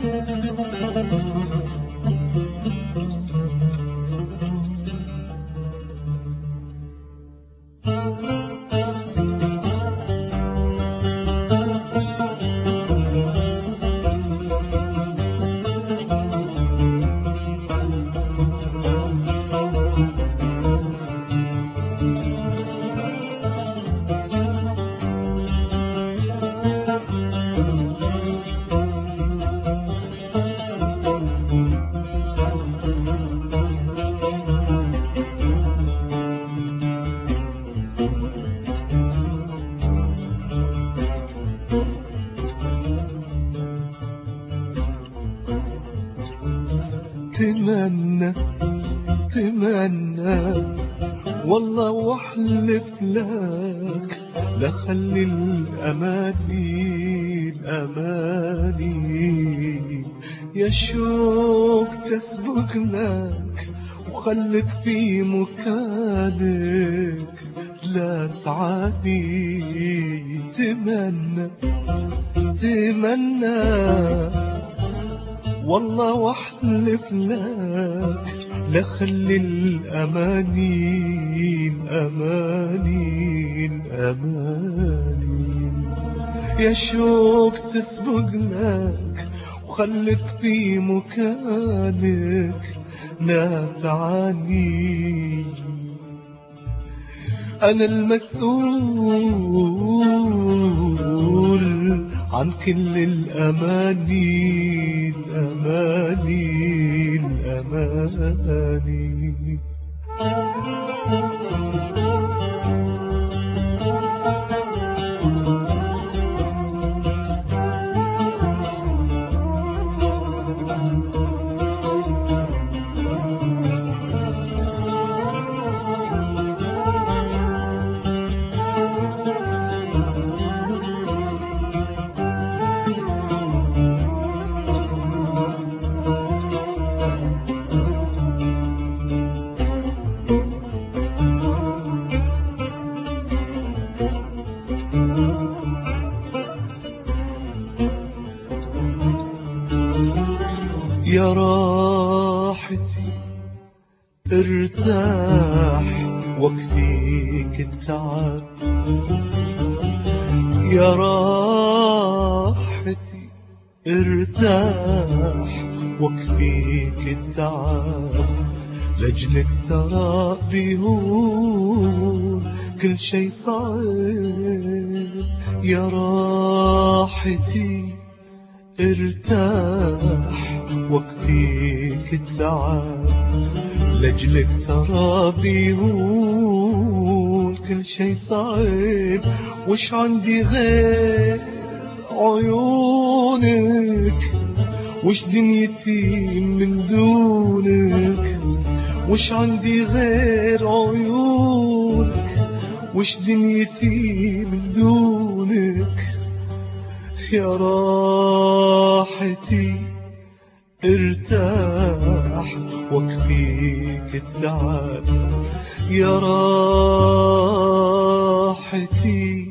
تمنى والله واحلف لك لخلي الأماني يا شوق تسبق لك وخلك في مكانك لا تعاني. تمنى والله واحلف لك لخلي الأماني يا شوق تسبق لك وخلك في مكانك لا تعاني. أنا المسؤول عن كل الأماني. يا راحتي ارتاح وكفيك التعب. يا راحتي ارتاح وكفيك التعب. لجلك ترى بيهون كل شي صعب. يا راحتي ارتاح وكفيك التعب. لجلك ترى بيهون كل شي صعب. وش عندي غير عيونك؟ وش دنيتي من دونك؟ وش عندي غير عيونك؟ وش دنيتي من دونك؟ يا راحتي ارتاح وكفيك التعب. يا راحتي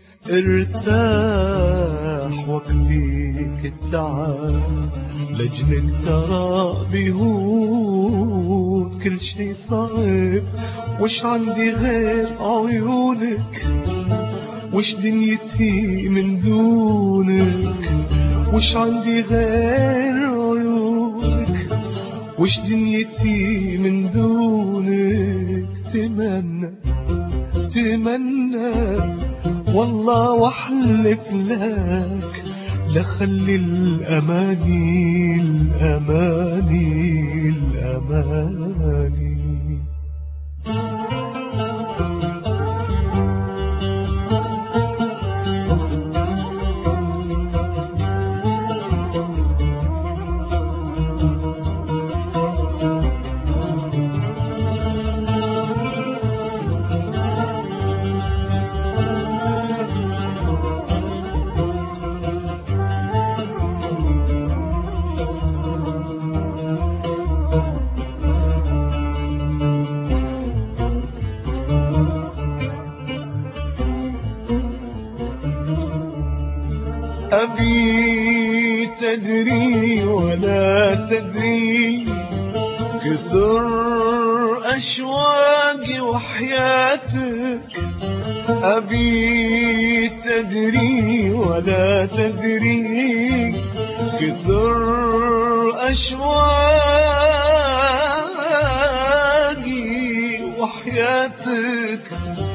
ارتاح وكفيك التعب. لجلك ترى بيهون كل شي صعب. وش عندي غير عيونك؟ وش دنيتي من دونك؟ وش عندي غير عيونك؟ وش دنيتي من دونك؟ تمنى والله واحلف لك لخلي الأماني. أبي تدري ولا تدري كثر أشواقي وحياتك أبي تدري ولا تدري كثر أشواقي وحياتك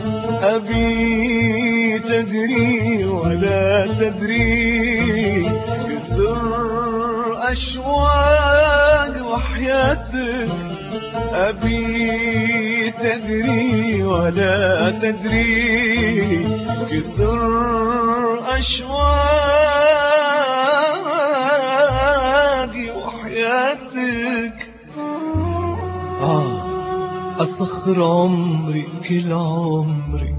أبي تدري ولا تدري كثر أشواقي وحياتك أبي تدري ولا تدري كثر أشواقي وحياتك أسخر عمري كل عمري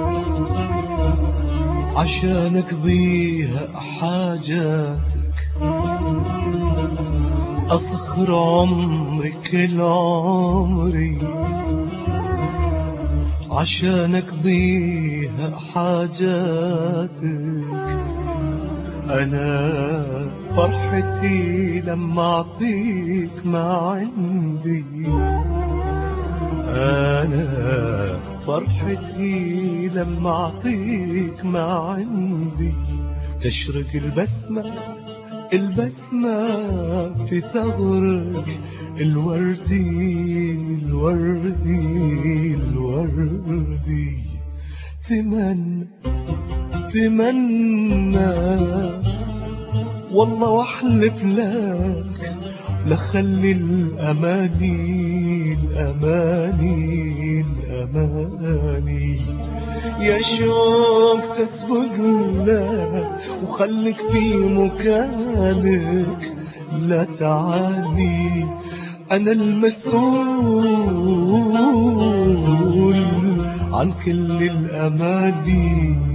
عشان أقضيها حاجاتك أسخر عمري كل عمري عشان أقضيها حاجاتك أنا فرحتي لما أعطيك ما عندي أنا فرحتي لما أعطيك ما عندي تشرق البسمة في ثغرك الوردي الوردي الوردي تمنى والله واحلف لك لخلي الأماني يا شوق تسبق لك وخليك في مكانك لا تعاني أنا المسؤول عن كل الأماني